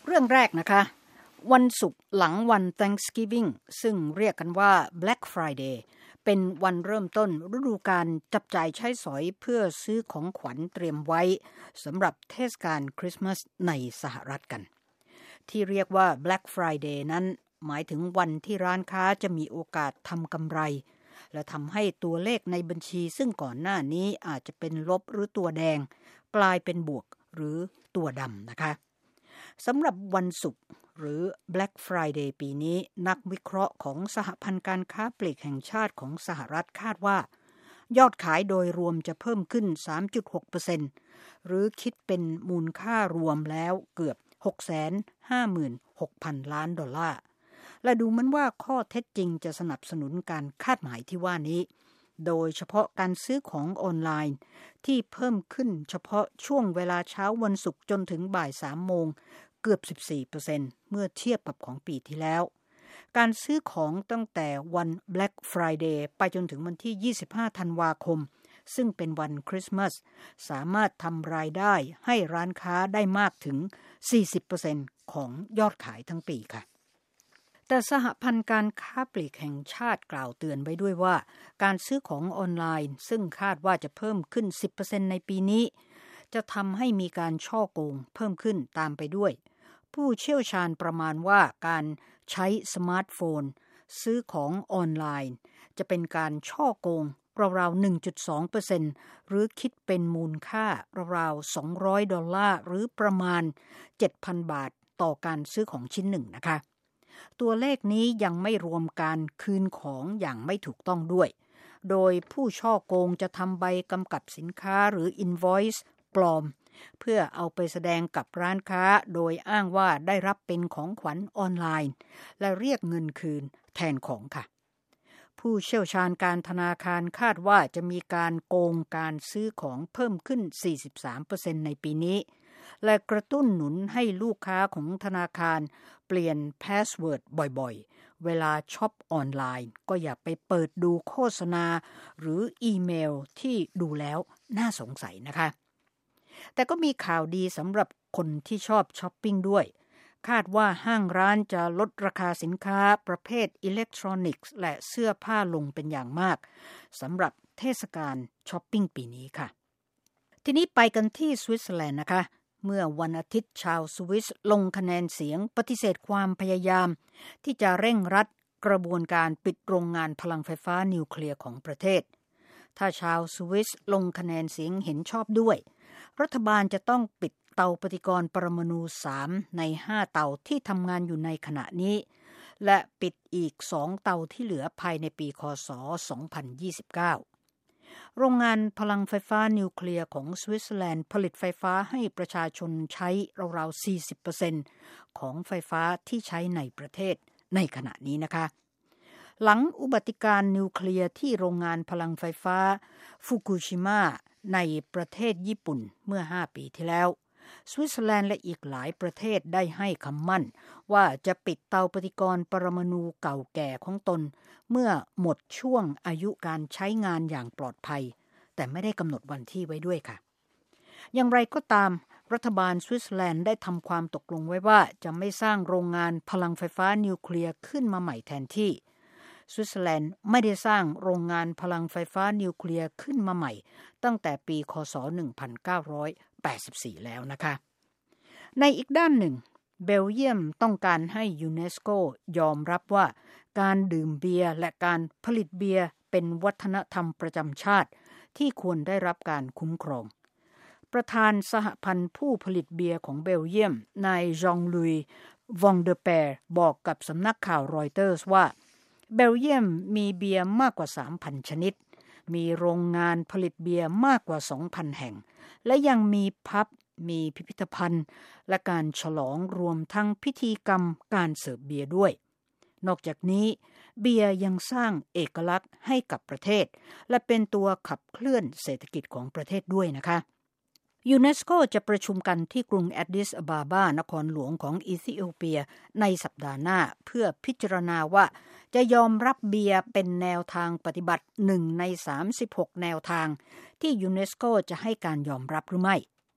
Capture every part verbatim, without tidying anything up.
เรื่องแรกนะคะวันศุกร์หลังวัน Thanksgiving ซึ่งเรียกกันว่า Black Friday เป็นวันเริ่มต้นฤดูกาลจับจ่ายใช้สอยเพื่อซื้อของขวัญเตรียมไว้สำหรับเทศกาลคริสต์มาสในสหรัฐกันที่เรียกว่า Black Friday นั้นหมายถึงวันที่ร้านค้าจะมีโอกาสทำกำไรและทำให้ตัวเลขในบัญชีซึ่งก่อนหน้านี้อาจจะเป็นลบหรือตัวแดงกลายเป็นบวกหรือตัวดำนะคะสำหรับวันศุกร์หรือ Black Friday ปีนี้นักวิเคราะห์ของสหพันธ์การค้าปลีกแห่งชาติของสหรัฐคาดว่ายอดขายโดยรวมจะเพิ่มขึ้น สามจุดหกเปอร์เซ็นต์ หรือคิดเป็นมูลค่ารวมแล้วเกือบ หกแสนห้าหมื่นหกพัน ล้านดอลลาร์และดูเหมือนว่าข้อเท็จจริงจะสนับสนุนการคาดหมายที่ว่านี้โดยเฉพาะการซื้อของออนไลน์ที่เพิ่มขึ้นเฉพาะช่วงเวลาเช้าวันศุกร์จนถึงบ่ายสามโมงเกือบ สิบสี่เปอร์เซ็นต์ เมื่อเทียบกับของปีที่แล้วการซื้อของตั้งแต่วัน Black Friday ไปจนถึงวันที่ยี่สิบห้าธันวาคมซึ่งเป็นวันคริสต์มาสสามารถทำรายได้ให้ร้านค้าได้มากถึง สี่สิบเปอร์เซ็นต์ ของยอดขายทั้งปีค่ะแต่สหพันธ์การค้าปลีกแห่งชาติกล่าวเตือนไว้ด้วยว่าการซื้อของออนไลน์ซึ่งคาดว่าจะเพิ่มขึ้น สิบเปอร์เซ็นต์ ในปีนี้จะทำให้มีการฉ้อโกงเพิ่มขึ้นตามไปด้วยผู้เชี่ยวชาญประมาณว่าการใช้สมาร์ทโฟนซื้อของออนไลน์จะเป็นการฉ้อโกงราวๆ หนึ่งจุดสองเปอร์เซ็นต์ หรือคิดเป็นมูลค่าราวๆ สองร้อยดอลลาร์หรือประมาณ เจ็ดพัน บาทต่อการซื้อของชิ้นหนึ่งนะคะตัวเลขนี้ยังไม่รวมการคืนของอย่างไม่ถูกต้องด้วยโดยผู้ฉ้อโกงจะทำใบกำกับสินค้าหรือ invoice ปลอมเพื่อเอาไปแสดงกับร้านค้าโดยอ้างว่าได้รับเป็นของขวัญออนไลน์และเรียกเงินคืนแทนของค่ะผู้เชี่ยวชาญการธนาคารคาดว่าจะมีการโกงการซื้อของเพิ่มขึ้น สี่สิบสามเปอร์เซ็นต์ ในปีนี้และกระตุ้นหนุนให้ลูกค้าของธนาคารเปลี่ยนพาสเวิร์ดบ่อยๆเวลาช็อปออนไลน์ก็อย่าไปเปิดดูโฆษณาหรืออีเมลที่ดูแล้วน่าสงสัยนะคะแต่ก็มีข่าวดีสำหรับคนที่ชอบช้อปปิ้งด้วยคาดว่าห้างร้านจะลดราคาสินค้าประเภทอิเล็กทรอนิกส์และเสื้อผ้าลงเป็นอย่างมากสำหรับเทศกาลช้อปปิ้งปีนี้ค่ะทีนี้ไปกันที่สวิตเซอร์แลนด์นะคะเมื่อวันอาทิตย์ชาวสวิสลงคะแนนเสียงปฏิเสธความพยายามที่จะเร่งรัดกระบวนการปิดโรงงานพลังไฟฟ้านิวเคลียร์ของประเทศถ้าชาวสวิสลงคะแนนเสียงเห็นชอบด้วยรัฐบาลจะต้องปิดเตาปฏิกรณ์ปรมาณูสามในห้าเตาที่ทำงานอยู่ในขณะนี้และปิดอีกสองเตาที่เหลือภายในปีค.ศ. สองพันยี่สิบเก้าโรงงานพลังไฟฟ้านิวเคลียร์ของสวิตเซอร์แลนด์ผลิตไฟฟ้าให้ประชาชนใช้ราวๆ สี่สิบเปอร์เซ็นต์ ของไฟฟ้าที่ใช้ในประเทศในขณะนี้นะคะหลังอุบัติการนิวเคลียร์ที่โรงงานพลังไฟฟ้าฟุกุชิมะในประเทศญี่ปุ่นเมื่อห้าปีที่แล้วสวิตเซอร์แลนด์และอีกหลายประเทศได้ให้คำมั่นว่าจะปิดเตาปฏิกรณ์ปรมาณูเก่าแก่ของตนเมื่อหมดช่วงอายุการใช้งานอย่างปลอดภัยแต่ไม่ได้กำหนดวันที่ไว้ด้วยค่ะอย่างไรก็ตามรัฐบาลสวิตเซอร์แลนด์ได้ทำความตกลงไว้ว่าจะไม่สร้างโรงงานพลังไฟฟ้านิวเคลียร์ขึ้นมาใหม่แทนที่สวิตเซอร์แลนด์ไม่ได้สร้างโรงงานพลังไฟฟ้านิวเคลียร์ขึ้นมาใหม่ตั้งแต่ปีค.ศ. หนึ่งพันเก้าร้อยแปดสิบสี่แล้วนะคะในอีกด้านหนึ่งเบลเยียมต้องการให้ยูเนสโกยอมรับว่าการดื่มเบียร์และการผลิตเบียร์เป็นวัฒนธรรมประจำชาติที่ควรได้รับการคุ้มครองประธานสหพันธ์ผู้ผลิตเบียร์ของเบลเยียมนายจองลุยวองเดอแปร์บอกกับสำนักข่าวรอยเตอร์สว่าเบลเยียมมีเบียร์มากกว่า สามพัน ชนิดมีโรงงานผลิตเบียร์มากกว่า สองพัน แห่งและยังมีพับมีพิพิธภัณฑ์และการฉลองรวมทั้งพิธีกรรมการเสิร์ฟเบียร์ด้วยนอกจากนี้เบียร์ยังสร้างเอกลักษณ์ให้กับประเทศและเป็นตัวขับเคลื่อนเศรษฐกิจของประเทศด้วยนะคะยูเนสโกจะประชุมกันที่กรุงแอดดิสอะบาบานครหลวงของอีธิโอเปียในสัปดาห์หน้าเพื่อพิจารณาว่าจะยอมรับเบียร์เป็นแนวทางปฏิบัติหนึ่งในสามสิบหกแนวทางที่ยูเนสโกจะให้การยอมรับหรือไม่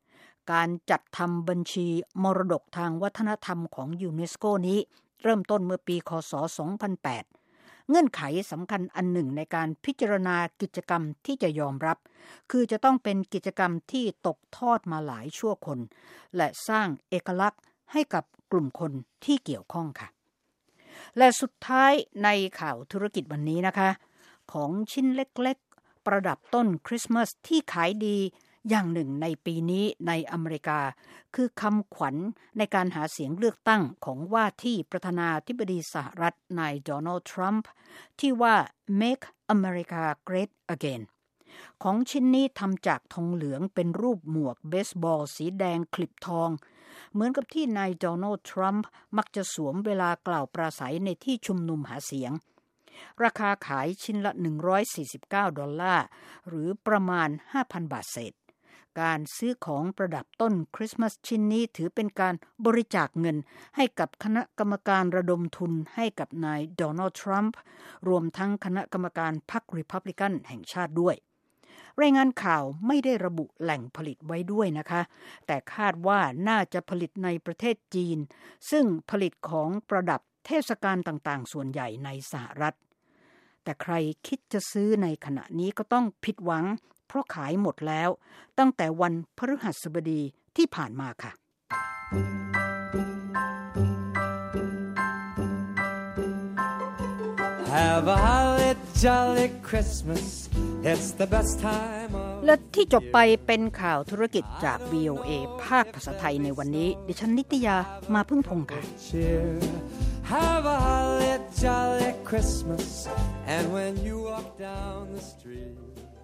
การจัดทำบัญชีมรดกทางวัฒนธรรมของยูเนสโกนี้เริ่มต้นเมื่อปีค.ศ. สองพันแปดเงื่อนไขสำคัญอันหนึ่งในการพิจารณากิจกรรมที่จะยอมรับคือจะต้องเป็นกิจกรรมที่ตกทอดมาหลายชั่วคนและสร้างเอกลักษณ์ให้กับกลุ่มคนที่เกี่ยวข้องค่ะและสุดท้ายในข่าวธุรกิจวันนี้นะคะของชิ้นเล็กๆประดับต้นคริสต์มาสที่ขายดีอย่างหนึ่งในปีนี้ในอเมริกาคือคำขวัญในการหาเสียงเลือกตั้งของว่าที่ประธานาธิบดีสหรัฐนายโดนัลด์ทรัมป์ที่ว่า Make America Great Again ของชิ้นนี้ทำจากทองเหลืองเป็นรูปหมวกเบสบอลสีแดงคลิปทองเหมือนกับที่นายโดนัลด์ทรัมป์มักจะสวมเวลากล่าวปราศัยในที่ชุมนุมหาเสียงราคาขายชิ้นละหนึ่งร้อยสี่สิบเก้าดอลลาร์หรือประมาณ ห้าพัน บาทเศษการซื้อของประดับต้นคริสต์มาสชิ้นนี้ถือเป็นการบริจาคเงินให้กับคณะกรรมการระดมทุนให้กับนายโดนัลด์ทรัมป์รวมทั้งคณะกรรมการพรรครีพับลิกันแห่งชาติด้วยรายงานข่าวไม่ได้ระบุแหล่งผลิตไว้ด้วยนะคะแต่คาดว่าน่าจะผลิตในประเทศจีนซึ่งผลิตของประดับเทศกาลต่างๆส่วนใหญ่ในสหรัฐแต่ใครคิดจะซื้อในขณะนี้ก็ต้องผิดหวังเพราะขายหมดแล้วตั้งแต่วันพฤหัสบดีที่ผ่านมาค่ะ Have a holly jolly Christmas It's the best time of และที่จบไปเป็นข่าวธุรกิจจาก วี โอ เอ ภาคภาษาไทยในวันนี้ดิฉันนิตยามาพึ่งพงษ์ค่ะ Have a holly jolly Christmas And when you walk down the street